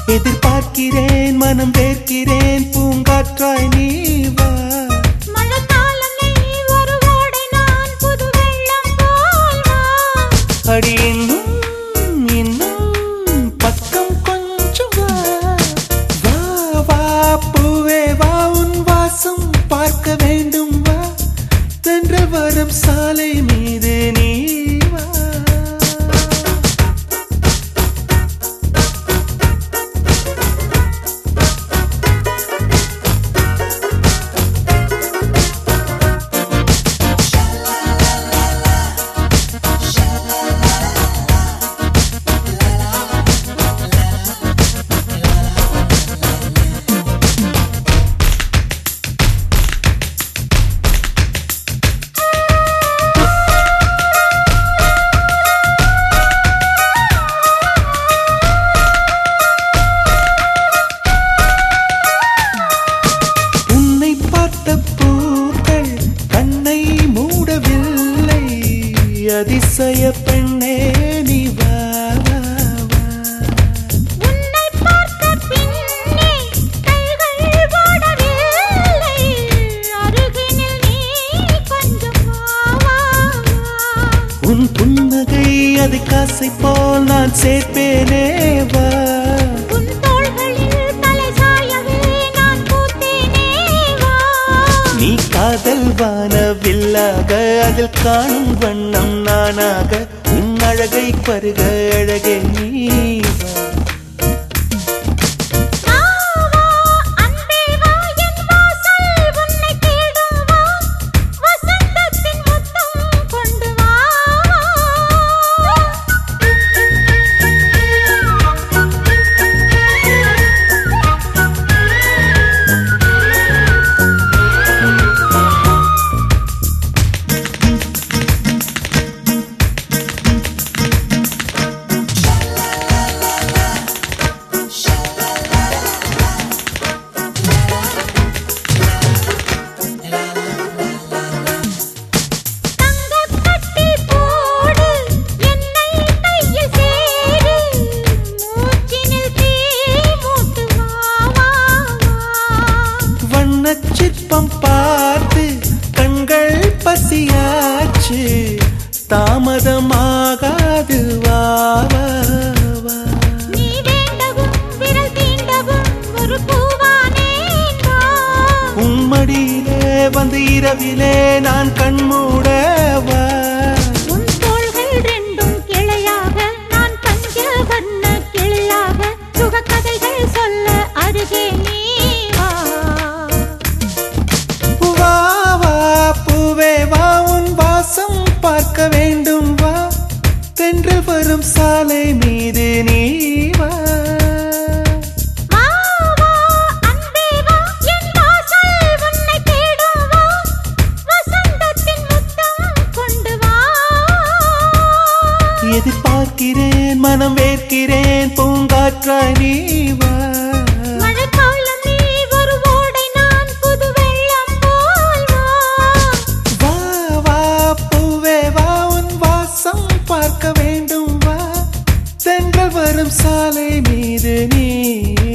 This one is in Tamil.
எதிர்பார்க்கிறேன் மனம் வேர்க்கிறேன் பூங்காற்றாய் நீ வா. மழைக்காலம் நீ ஒரு ஓடை நான் புது வெள்ளம் போல் வா. அடி இன்னும் இன்னும் பக்கம் கொஞ்சம் வா. வா வா பூவே வா உன் வாசம் பார்க்க வேண்டும் வா. தென்றல் வரும் சாலை மீது நீ வா. அதிசய பெண்ணே நீ வா வா வா. உன்னை பார்த்த பின்னே கைகள் ஓடவில்லை. அருகினில் நீ கொஞ்சம் வா வா வா. உன் புன்னகை அது காசை போல் நான் சேர்ப்பேனே வா. உன் தோள்களில் தலை சாயவே நான் பூத்தேனே வா. நீ காதல் வானவில்லாக அதில் காணும் வண்ணம் நானாக உன் அழகை பருக அழகே நீ வா. வா வா அன்பே வா என் வாசல் உன்னை தேடும் வா. வசந்தத்தின் முத்தம் கொண்டு வா. தங்கக்கட்டி போடு என்னை கையில் சேரு. மூச்சினில் தீ மூட்டு வா வா வா. வண்ணச் சிற்பம் பார்த்து கண்கள் பசியாச்சு தாமதமாகாது வா வா வா. நீ வேண்டவும் விரல் தீண்டவும் ஒரு பூவானேன் வா. உம்மடியிலே வந்து இரவிலே நான் கண்மூட வா. உன் தோள்கள் ரெண்டும் கிளையாக நான் பஞ்ச வண்ண கிளியாக சுகக்கதைகள் சொல்ல அருகே நீ வா. வா வா பூவே வா உன் வாசம் பார்க்க வேண்டும் வா. தென்றல் வரும் சாலை மீது நீ வா. வா வா அன்பே வா என் வாசல் உன்னை தேடும் வா. வசந்தத்தின் முத்தம் கொண்டு வா. எதிர்பார்க்கிறேன் மனம் வேர்க்கிறேன் பூங்காற்றாய் நீ வா. மழைக்காலம் நீ ஒரு ஓடை நான் புது வெள்ளம் போல் வா. வா வா பூவே வா உன் வாசம் பார்க்க வேண்டும் வா. தென்றல் வரும் சாலை மீது நீ